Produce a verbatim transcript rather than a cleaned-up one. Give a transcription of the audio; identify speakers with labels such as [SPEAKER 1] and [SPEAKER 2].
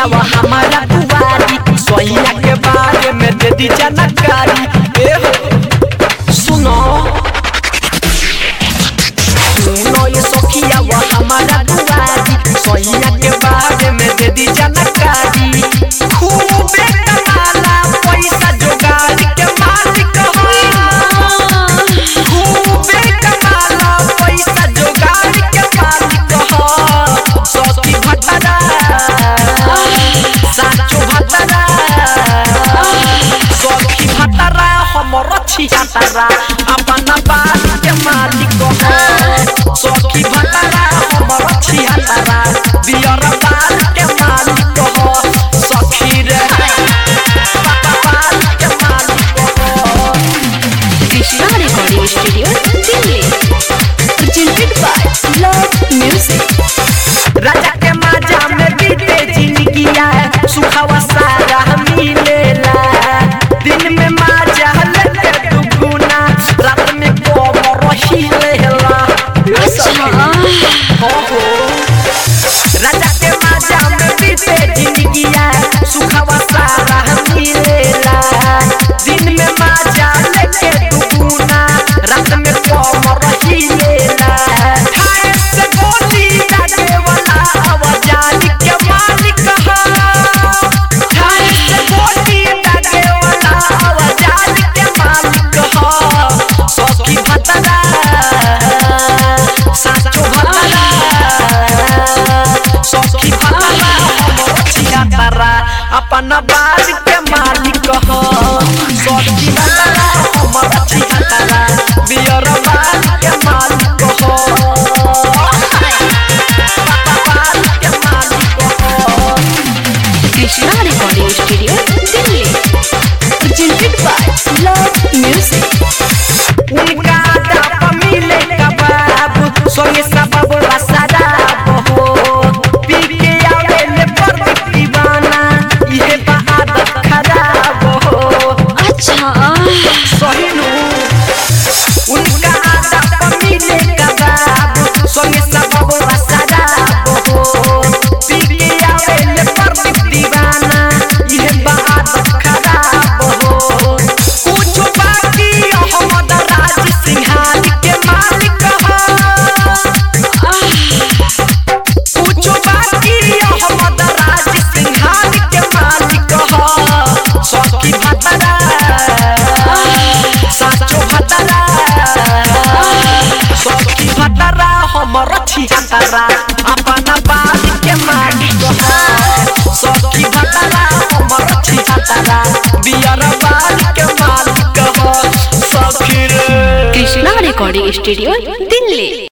[SPEAKER 1] सखिया वो हमारा दुआरी सोहिया के बारे में दे दी जानकारी ए सुनो सुनो ये सखिया वो हमारा दुआरी सोहिया के बारे में दे दी जानकारी खूब कमाला पैसा जुगाड़ के मालिक हो खूब कमाला पैसा जुगाड़ के मालिक हो सखी भतरा साचो भतरा सखी भतरा हमर छिहतरा अपना बात के मालिक हो सखी भतरा हमर छिहतरा बियर बात के मालिक हो सखी रे बात के मालिक हो
[SPEAKER 2] Krishna recording studio Delhi presented by Love Music।
[SPEAKER 1] राजा के माजा में बीते जिंदगिया सुखावा सारा मिलेला दिन में माजा लेके दुगुना रात में कोमर हिलेला हो हो राजा के माजा में बीते जिंदगिया सुखावा सारा मिलेला दिन में माजा लेके दुगुना रात में कोमर हिलेला खाए से गोली लागे वाला आवाजानी के मालिक हो खाए से गोली लागे वाला आवाजानी के मालिक हो सखी भतरा साचो भतरा सखी भतरा हमर छिहतरा अपना बात के मालिक हो सखी भतरा हमर छिहतरा बियर बात के मालिक हो
[SPEAKER 2] Krishna recording studio Delhi presented by Love Music।
[SPEAKER 1] उनका दाप मिले कबाब सोये सबब रसदाब हो पी के आवे ले पर दीवाना ये आदत खराब हो
[SPEAKER 2] अच्छा
[SPEAKER 1] सही नु उनका दाप मिले कबाब सोये सबब रसदाब हो पी के आवे ले पर दीवाना ये आदत खराब हो कुछ बाकी अहमद राज सिंहानी के मालिक हो कुछ बाकी अहमद राज सिंहानी के मालिक हो सखी भतरा साचो भतरा सखी भतरा हमर छिहतरा अपना बात के मालिक हो सखी भतरा हमर छिहतरा बियर बात के मालिक हो सखी रे
[SPEAKER 2] कृष्णा रिकॉर्डिंग स्टूडियो दिल्ली।